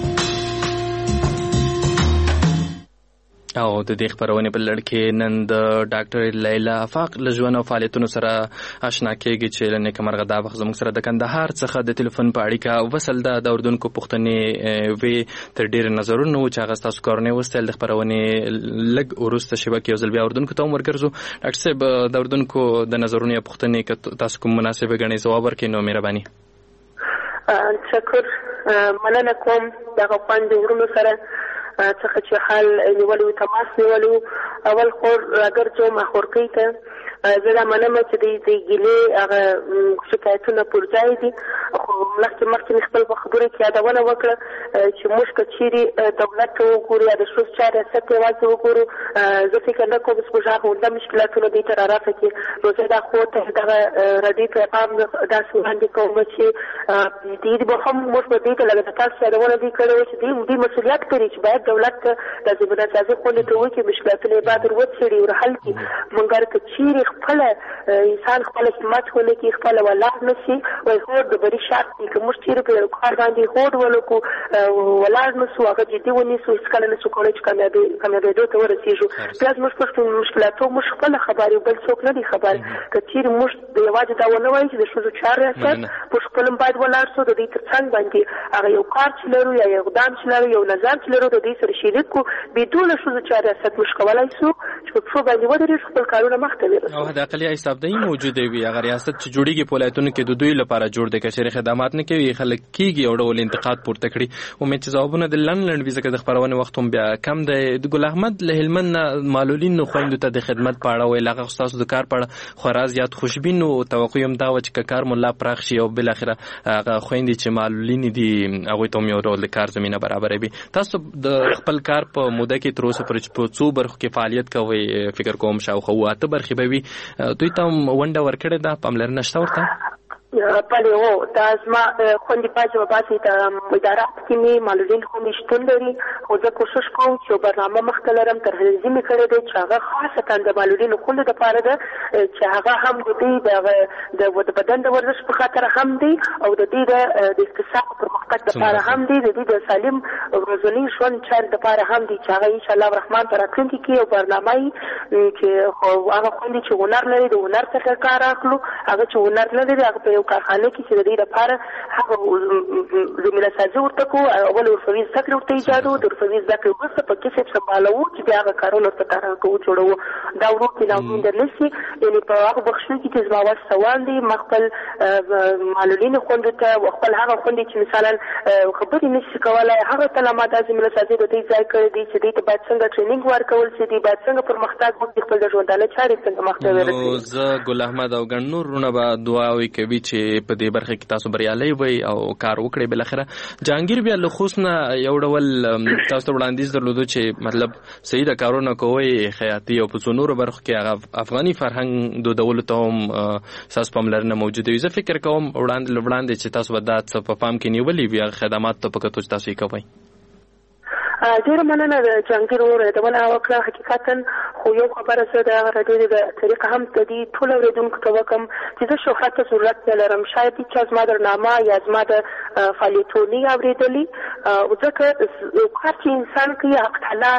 او د دې خبرونې په لړ کې نن د ډاکټر لیلا افاق له ژوند او فعالیتونو سره آشنا کېږي چې له نیکمرغه دا وخت زموږ سره د کندهار څخه د ټلیفون په اړیکه وصل ده. د اردوونکو پوښتنې وې تر ډېر نظرونه و چې هغه ستاسو کارونه وستایل. د خبرونې لږ وروسته شیبه کې یو ځل بیا اردوونکو ته هم ورګرځو. ډاکټر صاحب د اردوونکو د نظرونو یا پوښتنې که تاسو کوم مناسبه ګڼئ ځواب ورکړئ نو مهرباني. شکر مننه کوم دغه خویندو ورونو سره څخه چې حال نیولو تماس نیولو. اول خور اگر جو مخورکۍ ته زه دا منم چې د ګیلې هغه شکایتونه پر ځای دي، خو مخکې مخکې مې خپل په خبرو کې یادونه وکړه چې موږ که چیرې دولت ته وګورو یا د ښځو چارې ریاست ته یوازې وګورو، زه فکر نه کوم چې موږ هغه عمده مشکلاتونه دوی ته رارافه کړي. نو زه دا خو ته دغه راډیو پیغام داسې وړاندې کوم چې دوی به هم موږ به دوی ته لږ د تاسو یادونه دوی کړې وه چې دوی دوی مسؤلیت لري چې باید دولت ته د ضمانت سازي خونې ته وکړي، مشکلاتونه یې باید وڅېړي او حل کړي. مګر که چیرې خپل انسان خپل همت ونه کړي، خپل ولاړ نه شي، وایي هوډ د بري شرط دی. که موږ چیرې په یو کار باندې هوډ ولکړو، ولاړ نه سو، هغه جدي ونیسو، هېڅکله نه سو کولی چې کامیابېدو ته ورسېږو. بیا زموږ په مشکلاتو موږ خپله خبر یو، بل څوک نه دی خبر. که چیرې موږ د یوازې دا ونه وایو چې د ښځو چارو ریاست په خپل هم باید ولاړ سو، د دوی تر څنګ باندې هغه یو کار چې لرو یا یو اقدام چې لرو، یو نظر چې لرو، د دوی سره شریک کړو. بدون ښځو چارو ریاست موږ کولی سو چې په پښو باندې ودرېږو، خپل کارونه مخته ورسوو. او حداقل یې حسابداري موجوده وي. هغه ریاست چې جوړیږي په ولایتونو کې د دوی لپاره جوړ دی. که چېرې خدمات نه کوي خلک کېږي یو ډول انتقاد پورته کړي. امید چې ځوابونه د لنډ لنډ وي ځکه د خپرونې وخت هم بیا کم دی. د ګل احمد له هلمند نه معلولینو خویندو ته د خدمت په اړه ویل، هغه ستاسو د کار په اړه خورا زیات خوشبین و. توقع هم دا وه چې که کار مو لا پراخ شي او بالاخره هغه خویندې چې معلولینې دي هغوی ته هم یو ډول د کار زمینه برابروي. تاسو د خپل کار په موده کې تر اوسه پورې په څو برخو کې فعالیت کوئ؟ فکر کوم شاوخوا اووه اته برخې به وي. دوی ته هم ونډه ورکړې ده؟ پاملرنه شته ورته؟ بله هو، دا زما خوندې باجې و باسې د ادارات کې مې معلولین خوندې شتون لري، خو زه کوشش کوم چې یو برنامه مخته لرم ترغیزي مې کړی دی چې هغه خاصتا د معلولینو خوندو دپاره ده، چې هغه هم د دوی د بدن د ورزش په خاطر هم دی او د دوی د اقتصاد پرمختګ دپاره هم دی، د دوی د سالم ورځني ژوند چارې دپاره هم دی، چې هغه انشاءالله الرحمن په راتلونکي کې یو برنامه وي چې هغه خوندې چې هنر لري د هنر څخه کار اخلو، هغه چې هنر نه لري هغه په یو کارخانه کې چې د دې لپاره هغه زمینه سازي ورته کوو. اول حرفوي زده کړې ورته ایجادوو، د حرفوي زده کړې وروسته په کسب سمبالوو چې بیا هغه کارونه ورته طرحه کوو، جوړوو. دا ورو کې ناامید نه شي. یعنې په هغه بخښنو کې چې زما وس سوال دی، ما خپل معلولینو خوندو ته خپل هغه خوندې چې مثلا خبرې نه شي کولی، هغه ته لا ما دا زمینه سازي د دوی ځای کړی دی چې دوی ته باید څنګه ټرینینګ ورکول شي، دوی باید څنګه پرمختګ وکړي، خپل د ژوندانه چارې څنګه مخته ورسوي. نو زه ګل احمد او ګڼ نور وروڼه به دعاوې کوي چې په دې برخه کې تاسو بریالي وئ او کار وکړئ. بالاخره جهانګیر بیا له خوست نه یو ډول تاسو ته وړاندیز درلودو چې مطلب صحیح د کارونه کوئ خیاطي او په څو نورو برخو کې هغه افغاني فرهنګ دودولو ته هم ستاسو پاملرنه موجوده وي. زه فکر کوم وړاندې وړاندې چې تاسو به دا څه په پام کې نیولي وي، هغه خدمات ته په کتو چې تاسو یې کوئ. ډېره مننه د جهانګیر ورور یادونه وکړه. حقیقتا خو یو خبره زه د هغه راډیو د طریقه هم د دې ټولو اورېدونکو ته وکړم چې زه شهرت ته ضرورت نه لرم. شاید هېچا زما درنامه یا زما د فعالیتونه یې اورېدلي، ځکه کار چې انسان کوي حق تعالی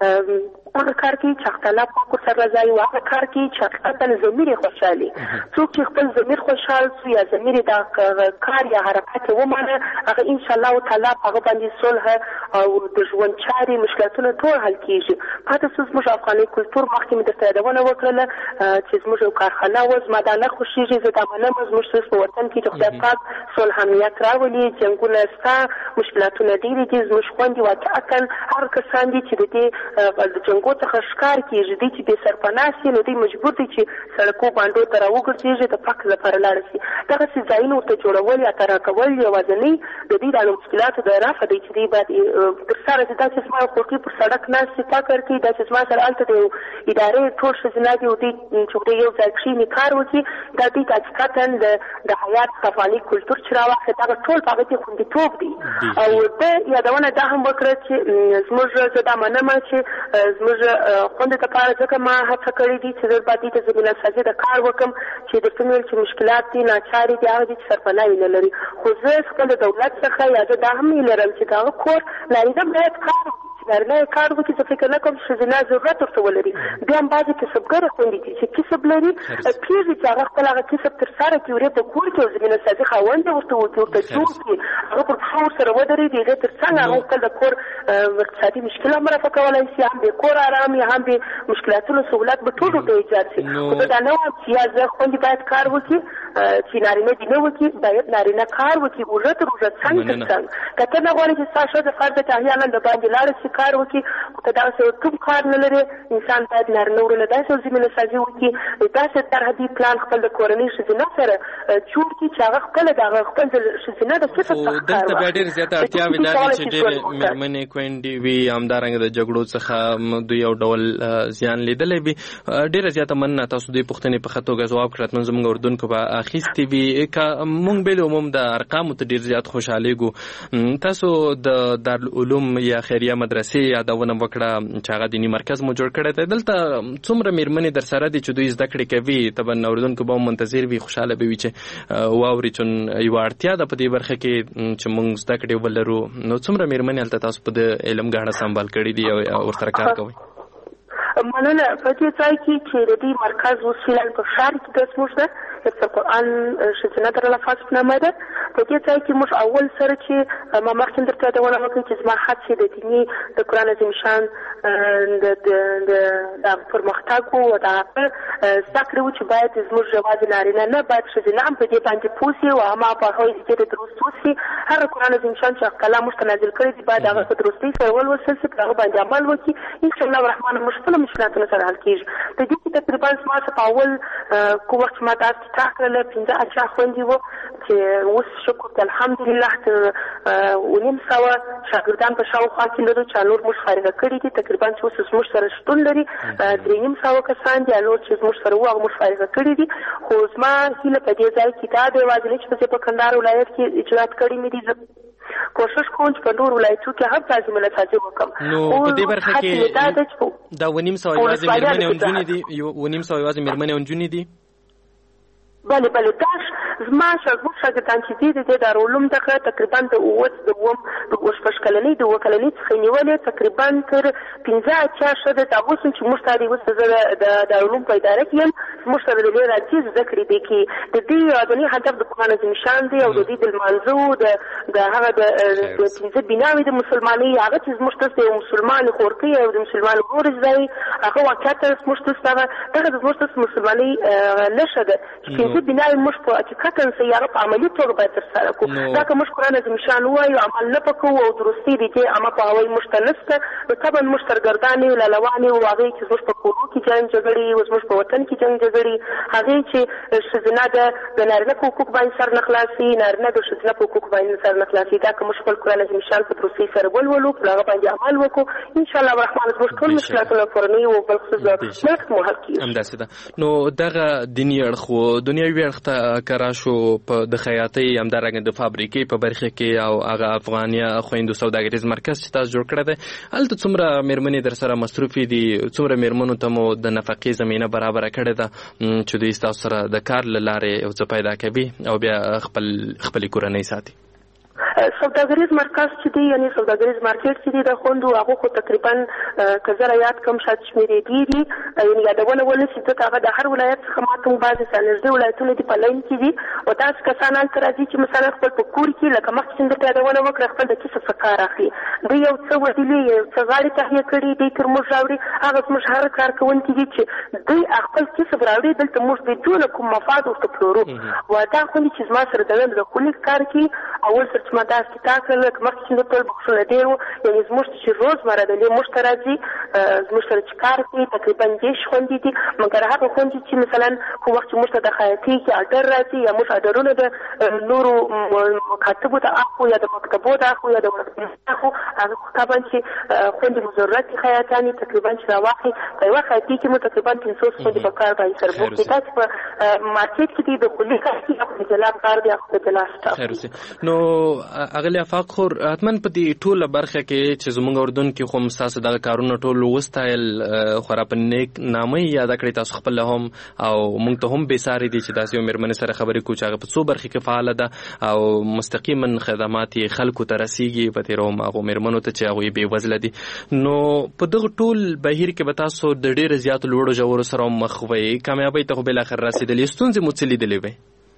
هغه کار کوي چې حق تعالی پاک ورسره رضا وي، هغه کار کوي چې حقیقتا ضمیر یې خوشحالي. څوک چې خپل ضمیر خوشحال شو یا ضمیر یې دا کار یا حرکت یې ومانه، هغه انشاءالله تعالی په هغه باندې صلح او د ژوند چارې مشکلاتونه ټول حل کېږي. پاتې څه زموږ افغاني کلتور مخکې مې درته یادونه وکړله چې زموږ یو کارخانه وه، زما دا نه خوښېږي، زه دا منم زموږ څه په وطن کې چې خدای پاک صلح امنیت راولي، جنګونه شته، مشکلاتونه ډېرې دي. زموږ خویندې واقعتا هغه کسان دي چې د دې د جنګو څخه ښکار کېږي، دوی چې بې سرپناه شي نو دوی مجبور دي چې سړکو بانډو ته راوګرځېږي، د پاک لپاره لاړه شي. دغسې ځایونه ورته جوړول یا ترا کول یوازنۍ د دوی د مشکلاتو د رفع دی چې دوی باید ترسره شي. داسې زما خورکي پر سړک ناستې فکر کوي، داسې زما سره هلته د ادارې ټول ښځینه دي او دوی چې دوی یو ځای کښېني کار وکړي، دا دوی ته حقیقتا د حیات افغاني کلتور چې راواخلي دغه ټول په هغه کې خوندیتوب دی. او ده یادونه دا هم وکړه چې زموږ زه دا منمه چې زموږ خوندې دپاره ځکه ما هڅه کړې دي چې زه باید دې ته زمینه سازي د کار وکړم چې درته مې ویل چې مشکلات دي، ناچارې دي، هغه دي چې سرپناه یې نه لري. خو زه خپل د دولت څخه یا زه دا هم یې لرم چې د هغه کور نارینه باید کار وکړي، نارینه یې کار وکړي. زه فکر نه کوم چې ښځینه ضرورت ورته ولري. بیا هم بعضې کسبګرې خوندې دي چې کسب لري، کېږي چې هغه خپل هغه کسب ترسره کړي، ورې په کور کې یو زمینه سازي خاوند یې ورته وکړي، ورته جوړ کړي، هغه پر پښو ورسره ودرېږي، هغې تر څنګ هغه خپل د کور اقتصادي مشکل هم رفع کولی شي، هم بې کور ارام یا هم بې مشکلاتونو سهولت به ټول ورته ایجاد شي. خو زه دا نه وایم چې یا زه خوندې باید کار وکړي چې نارینه دې نه وکړي، باید نارینه کار وکړي اوږه تر اوږه، څنګ تر څنګ. که ته نه غواړې چې ستا ښځه فرض ده چې احیانا د باندې لاړه شي کار وکړي، خو که دغسې کوم کار نه لري، انسان باید نارینه ورونه داسې یو زمینه سازي وکړي، داسې طرحدي پلان خپل د کورنۍ ښځینه سره جوړ کړي چې هغه خپله د هغه خپل د ښځینه د صفت څخه کار دلته بیا ډېرې زیاته اړتیاوې دا دي چې ډېرې مېرمنې خویندې وي، همدارنګه د جګړو څخه دوی یو ډول زیان لیدلی وي. ډېره زیاته مننه، تاسو دې پوښتنې په ښه توګه ځواب کړه. نن زموږ اردوونکو به اخیستې وي. که موږ بالعموم د ارقامو ته ډېر زیات خوشحالېږو. تاسو د دارالعلوم یا خیریه مدرسې یادونه وکړه چې هغه دیني مرکز مو جوړ کړی دی. دلته څومره مېرمنې در سره دي چې دوی زده کړې کوي؟ طبعا اورېدونکو به هم منتظر وي، خوشحاله به وي چې واوري، چون یوه اړتیا ده په دې برخه کې چې موږ زده کړې ولرو. نو څومره مېرمنې هلته تاسو په د علم ګاڼه سمبال کړي دي او ورسره کار کوئ؟ مننه. په دې ځای کې چې د دې مرکز اوس فعلا په ښار کې ده، زموږ ده حفظ القرآن ښځینه درلفظ په نامه ده. په دې ځای کې موږ اول سره چې ما مخکې درته یادونه وکړې چې زما هڅې د دیني د قرآن عظیم شان د د پرمختګ او د هغه زده کړې وو چې باید زموږ یوازې نارینه نه، باید ښځینه هم په دې باندې پوه شي او هما په هغوی ډېرې درست وسي. هغه قرآن عظیم شان چې الله موږ ته نازل کړی دی باید هغه په درستۍ سره ولوستل شي، په هغه باندې عمل وکړي. انشاءالله الرحمن موږ خپله مشکلاتونه سره حل کېږي. د دې کې تقریبا زما څه په اول کوم وخت چې ما دا افتتاح کړله پنځه اتیا خویندې وو چې اوس شکر ته الحمدلله تر اوه نیم سوه شاګردان په شاوخوا کې لرو چې نور موږ فارغه کړي دي. تقریبا چې اوس زموږ سره شتون لري درې نیم سوه کسان دي، نور چې زموږ سره وو هغه موږ فارغه کړي دي. خو زما هیله په دې ځای کې دا ده یوازې چې په کندهار ولایت کې اجرات کړي مې دي، کوشش کوم چې په نور ولایتو کې هم تازه ملاتړ وکړم. نو په دې برخه کې دا و نیم سوه یوازې مېرمنې او نجونې دي، و نیم سوه یوازې مېرمنې او نجونې دي؟ بله بله دا زما زموږ شاګردان چې دي د دې دارالعلوم څخه تقریبا د اووه د اووم د اووه شپږ کلنۍ د اووه کلنۍ څخه نیولې تقریبا تر پنځه اتیا ښځې دا اوس چې موږ ته اوس زه د دارالعلوم په اداره کې یم، زموږ سره د دې راځي زده کړې دي کې د دې یوازینی هدف د قرآن عظیم شان دی او د دې د لمانځو د هغه د پنځه بناوې د مسلمانۍ هغه چې زموږ ته د مسلمان خورکۍ او د مسلمان ورور ځای هغه واقعیت زموږ ته دغه دغه زموږ ته مسلمانۍ نښه ده چې پنځه بناوې موږ په حقیقتا سیاره په عملي توګه باید ترسره کړو. دا که موږ قرآن عظیم شان ووایو عمل نه پکوو او درستي د دې عمه په هوایي موږ ته نشته، نو طبعا موږ سرګردانې لالوانې او هغې چې زموږ په کورو کې جنګ جګړې او زموږ په وطن کې جنګ جګړې هغې چې ښځینه د نارینه په حقوق باندې سر نه خلاصي، نارینه د ښځینه په حقوق باندې سر نه خلاصي. دا که موږ خپل قرآن عظیم شان په توصیې سره ولولو، پر هغه باندې عمل وکړو، انشاءالله الرحمن زموږ ټول مشکلاتونه کورنۍ او بالخصوص د ملک مو حل کېږي. همداسې ده. نو دغه دیني اړخ و دنیوي اړخ ته که راشو، په د خیاطۍ همدارنګه د فابریکې په برخه کې او هغه افغانیه خویندو سوداګریز مرکز چې تاسو جوړ کړی دی، هلته څومره مېرمنې در سره مصروفې دي؟ څومره مېرمنو ته مو د نفقې زمینه برابره کړې ده چې دوی ستاسو سره د کار له لارې یو څه پیدا کوي او بیا خپل خپلې کورنۍ ساتي؟ سوداګریز مرکز چې دی، یعنی سوداګریز مارکیټ چې دی د خوندو، هغه خو تقریبا که زه یاد کم شاید شمېرې ډېر دي، یعنې یادونه ونشي ځکه هغه د هر ولایت څخه ما ته هم بعضې نږدې ولایتونه دي په لاین کې دي، او داسې کسان هلته راځي چې مثلا خپل په کور کې لکه مخکې چې درته یادونه وکړه خپل د کسب څخه کار اخلي، دوی یو څه وسیلې یو څه غاړې تهیه کړي، دوی تر موږ راوړي، هغه زموږ هر کارکوونکي دي چې دوی خپل کسب راوړي، دلته موږ بدون کوم مفاد ورته پلورو. و دا خوندي چې زما سره د د خونې کار کوي، اول سر چې ما داسې تا کړل مخکې چې ټول بخښونه ډېر وو، یعنې زموږ چې روزمره د موږ ته راځي، زموږ سره چې کار کوي تقریبا دېرش خوندې دي، مګر هغه خوندې چې مثلا کوم وخت چې موږ ته د خیاطۍ کې اډر راځي یا موږ اډرونه د نورو مکاتبو ته اخلو یا د مکتبو ته اخلو یا د ورځپاڼو ته اخلو، هغه خو طبعا چې خوندې مو ضرورت دي خیاطانې تقریبا چې راواخلي، په یوه خیاطۍ کې مو تقریبا پنځوس خوندې په کار باندې سره بوخت دي. داسې په مارکېټ کې دي د خولي کار کې هغه د جلا کار دی، هغه د جلا سټاف. نو اغلې افاق خو حتمن په دې ټوله برخه کې چې زموږ اردن کې خو ستاسو دغه کارونه ټول وستایل خورا په نیک نامۍ یاده کړې، تاسو خپل هم او موږ ته هم بېسارې دي چې داسې یو مېرمنې سره خبرې کوو چې هغه په څو برخې کې فعاله ده او مستقیما خدمات یې خلکو ته رسیږي، په تېرو هم هغو مېرمنو ته چې هغوی بېوزله دي. نو په دغه ټول بهیر کې به تاسو د ډېرو زیاتو لوړو ژورو سره مخ وئ، کامیابۍ ته خو بالاخره رسېدلې، ستونزې مو څه لیدلې وې؟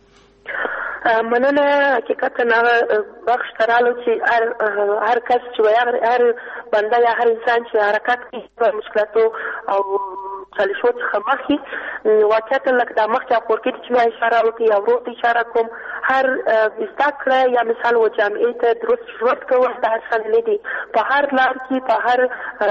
مننه. حقیقتا هغه بخش ته رالو چې هر هر کس چې هر بنده یا هر انسان چې حرکت کوي په مشکلاتو او چالشو څخه مخکې، واقعیتا لکه دا مخکې اپورکېټ چې ما اشاره وکړي یا ورور ته اشاره کوم، هر زده کړه یا مثال و جامعې ته درست ژوند کول دا هر څه نه دي، په هر لار کې په هر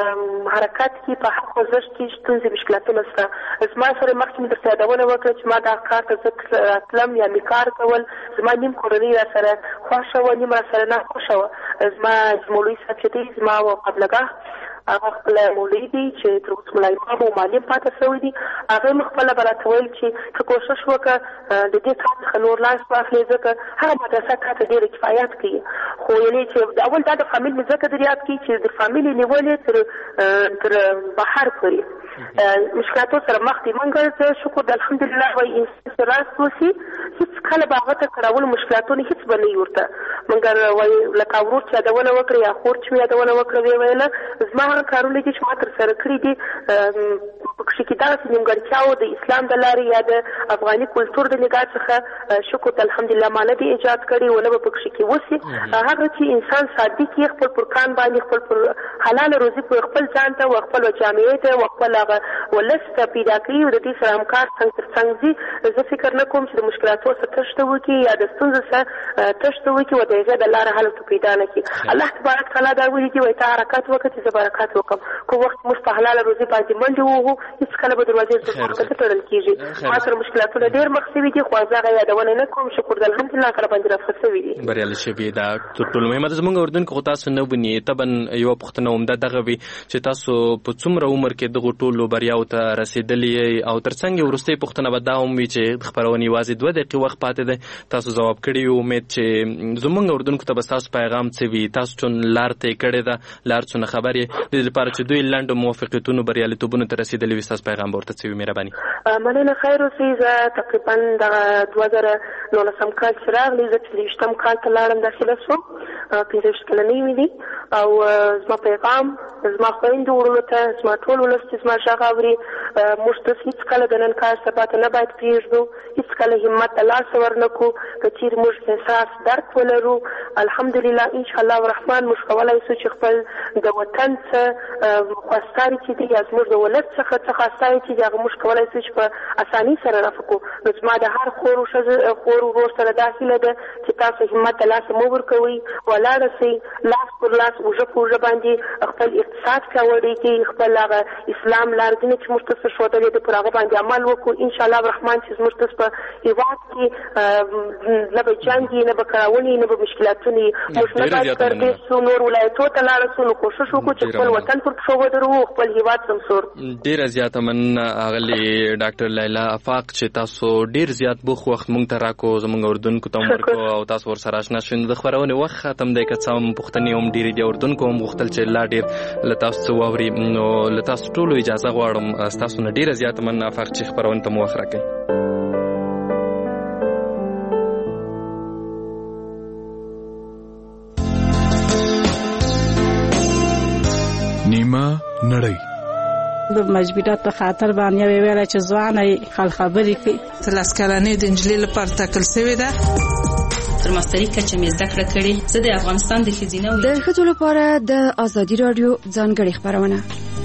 حرکت کې په هر خوځښت کې ستونزې مشکلاتونه شته. زما سره مخکې مې درته یادونه وکړه چې ما دا کار ته زه راتلم یا مې کار کول، زما نیم کورنۍ را سره خوښه وه، نیم را سره ناخوښه وه. زما مولوي صاحب چې دی زما و قبلګاه هغه خپل مولوي دی چې تر اوسه ملا امام او معلم پاتې شوی دی، هغه مې خپله به راته ویل چې که کوښښ وکړه د دې کار څخه نور لاس واخلې، ځکه هغه مدرسه تا ته ډېره کفایت کوي. خو یعنې چې اول دا د فامیل مې ځکه در یاد کړي چې د فامیل یې نیولې تر تر بهر پورې مشکلاتو سره مخ دي. مونږ زه شکر د الحمدلله وایي انسان چې راست اوسي هېڅ کله به هغه ته کړاولو مشکلاتونه هېڅ به نه وي ورته، مګر وایي لکه ورور چې یادونه وکړه یا خور چې مې یادونه وکړه ویې ویله زما هغه کارونه دي چې ما تر سره کړي دي په کښې کې داسې نیمګړتیاوو د اسلام د لارې یا د افغاني کلتور د نګاه څخه شکر د الحمدلله ما نه دي ایجاد کړي ونه به په کښې کې وسي. هغه چې انسان صادق یې خپل پر کان باندې خپل پر حلاله روزي په خپل ځان ته و خپل جامعې ته و خپل هغه ولس ته پیدا کوي او د دې سره همکار څنګ تر څنګ ځي. زه فکر نه کوم چې د مشکلاتو څخه تشته وکړي یا د ستونزو څخه تشته وکړي و د هغې د لاره حل ورته پیدا نه کړي. الله تبارک تعالی دا ویلي دي وایي ته حرکت وکړه چې زه برکت وکړم. کوم وخت موږ په حلاله روزي باندې منډې ووهو هېڅکله به دروازې ورته نه تړل کېږي. ما سره مشکلاتونه ډېر مخ شوي دي خو زه هغه یادونه نه کوم. شکر د الحمدلله که راباندې رافه شوي دي. بریالي شوي دا تر ټولو مهمه ده. زموږ اردن کې خو تاسو نه ویني طبعا یوه پوښتنه عمده دغه وي چې تاسو په څومره عمر کې دغو ټولو بریاو ته رسېدلي او تر څنګ یې وروستۍ پوښتنه به دا هم وي چې خپرونې یوازې دوه دقیقې وخت پاتې دی. تاسو ځواب کړي یو امید چې زموږ اردونکو ته به ستاسو پیغام څه وي. تاسو چون لار ته یې کړې ده لار څونه خبر یې د دې لپاره چې دوی لنډو موافقتونو بریالیتوبونو ته رسېدلي وي ستاسو پیغام به ورته څه وي؟ مهرباني مننه. خیر اوسئ. زه تقریبا دغه دوه زره نولسم کال چې راغلی زه څلېرویشتم کال ته لاړم داخله شوم. پنځه ویشت کلنۍ مې دي او زما پیغام زما خویندو وروڼو ته زما ټول ولس چې زما غږ اوري موږ داسې هېڅکله د نن کار سبا ته نه باید پرېږدو. هېڅکله همت د لاسه ورنه کړو. که چېرې موږ احساس درد ولرو الحمدلله انشاءالله الرحمن موږ کولی شو چې خپل د وطن څه خواستګاری چې دی یا زموږ د ولس څخه څه خواستګاری چې دی هغه موږ کولی شو چې په اساني سره رفع کړو. نو زما د هر خور و ښځه خور ورور سره دا هیله ده چې تاسو همت د لاسه مه ورکوئ، ولاړه سئ، لاس پر لاس اوږه په اوږه باندې خپل اقتصاد پیاوړی کړئ، خپل هغه اسلام لار دینه چې موږ ته ښودلې ده پر هغه باندې عمل وکړو. انشاءالله الرحمن چې زموږ ته په هېواد کې نه به جنګ وي، نه به کړاونې، نه به مشکلاتونه وي. موږ نه باید پردېس شو، نور ولایتو ته لاړه شو، نو کوښښ وکړو چې خپل وطن پر پښو ودرو، خپل هېواد سمسور. ډېره زیاته مننه اغلې ډاکټر لیلا افاق چې تاسو ډېر زیات بوخ وخت موږ ته راکو، زموږ اردوونکو ته هم ورکو او تاسو ورسره اشنا شوئ. د خپرونې وخت ختم دی، که څه هم پوښتنې هم ډېرې دي، اردوونکو هم غوښتل چې لا ډېر له تاسو څه واوري. نو له تاسو ټولو اجازه غواړم، ستاسو نه ډېره زیاته مننه افاق چې خپرونې ته مو وخت راکوئ. نیمه نړۍ د مجبوریت په خاطر باندې ویل چې ځواني خل خبرې کوي. تلاس کلنې د انجلۍ لپاره ټاکل شوې ده. تر ماستري کچه مې زده کړه کړې. زه د افغانستان د ښځینه د ښځو لپاره د ازادي رادیو ځانګړې خپرونه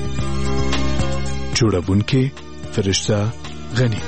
جوړونکې فرشته غنی.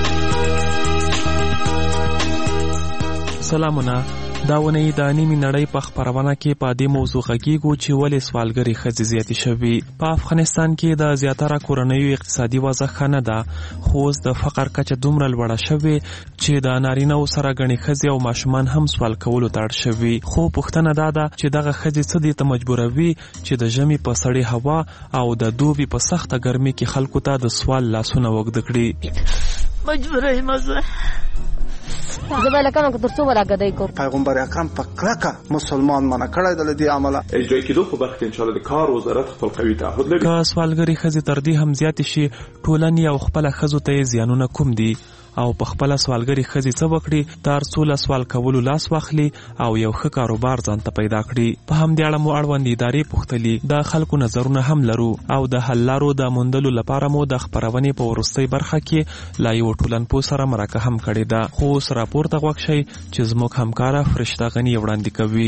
سلامونه. دا ونې د نیمې نړۍ په خپرونه کې په دې موضوع غږیږو چې ولې سوالګري ښځې زیاتې شوي. په افغانستان کې د زیاتره کورنیو اقتصادي وضع ښه نه ده، خو اوس د فقر کچه دومره لوړه شوې چې د نارینه‌و سره ګڼې ښځې او ماشومان هم سوال کولو ته اړ شوي. خو پوښتنه دا ده چې دغه ښځې څه دې ته مجبوروي چې د ژمي په سړې هوا او د دوبي په سخته ګرمۍ کې خلکو ته د سوال لاسونه اوږده کړي. مجبوره یم زه زباله کوم که ترڅو ولا غدای کو. پیغمبر اکرم په کلکه مسلمان منع کړی د دې عمله اجرا کېدو په برخه کې ان شاء الله د کار وزارت خپل قوي تعهد لري. که سوالګری ښځې تر دې هم زیات شي، ټولنې او خپل ښځو ته زیانونه کوم دي او په خپل سوالګری ښځې څه وکړي تر څو له سوال کولو لاس واخلي او یو ښه کاروبار ځان ته پیدا کړي. په همدې اړه مو اړوند ادارې پوښتلي، د خلکو نظرونه هم لرو او د حل لارو د موندلو لپاره مو د خپرونې په وروستۍ برخه کې لا یو ټولنپوه سره مرکه هم کړې ده. خو اوس راپورته غوږ شئ چې زموږ همکاره فرشته غني وړاندې کوي.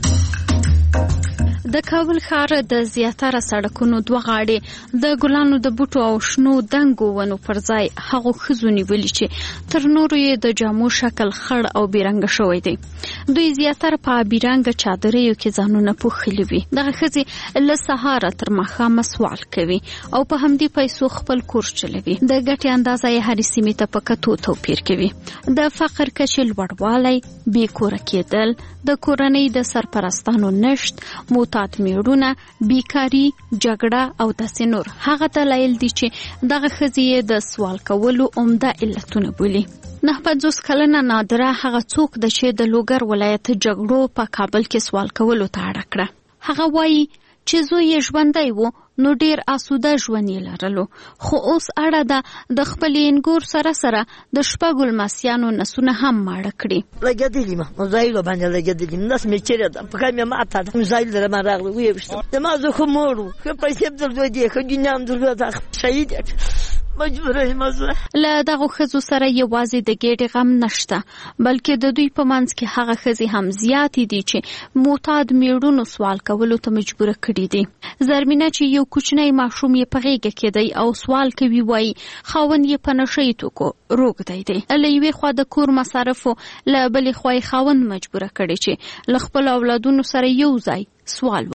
د کابل ښار د زیاتره سړکونو دوه غاړې د ګلانو د بوټو او شنو دنګو ونو پر ځای هغو ښځو نیولي چې تر نورو یې د جامو شکل خړ او بیرنګه شوی دی. دوی زیاتره په بیرنګه چادریو کې ځانونه پوښلي وي. دغه ښځې له سهاره تر ماښامه سوال کوي او په همدې پیسو خپل کور چلوي. د ګټې اندازه یې هرې سیمې ته په کتو توپیر کوي. د فقر کچې لوړوالی، بې کوره کېدل، د کورنۍ د سرپرستانو نشت، معتاد میړونه، بیکاري، جګړه او داسې نور هغه دلایل دي چې دغه ښځې د سوال کولو عمده علتونه بولي. نه پنځوس کلنه نادره هغه څوک ده چې د لوګر ولایت جګړو په کابل کې سوال کولو ته اړ کړه. هغه وایي چې زوی یې ژوندی و نو ډیر آسوده ژوند یې لرلو، خو اوس اړه ده د خپلې انګور سره سره د شپږو لمسیانو نسونه هم ماړه کړي. لګېدلي ما موزایلو باندې لګېدلي نس مې چیرې ده په کمې ماته ده موزایل در ما راغلی ویې زما زه خو مور و ښه پیسې هم درلودې ښه دنیا هم درلوده شهید مجبوره یم زه. له دغو ښځو سره یوازې د ګېډې غم نشته، بلکې د دوی په منځ کې هغه ښځې هم زیاتې دي چې معتاد میړونو سوال کولو ته مجبوره کړي دي. زرمینه چې یو کوچنی ماشوم یې په غېږه کې دی او سوال کوي، وایي خاوند یې په نشه یي توکو روږدی دی. له یوې خوا د کور مصارفو، له بلې خوا یې خاوند مجبوره کړي چې له خپلو اولادونو سره یو ځای سوال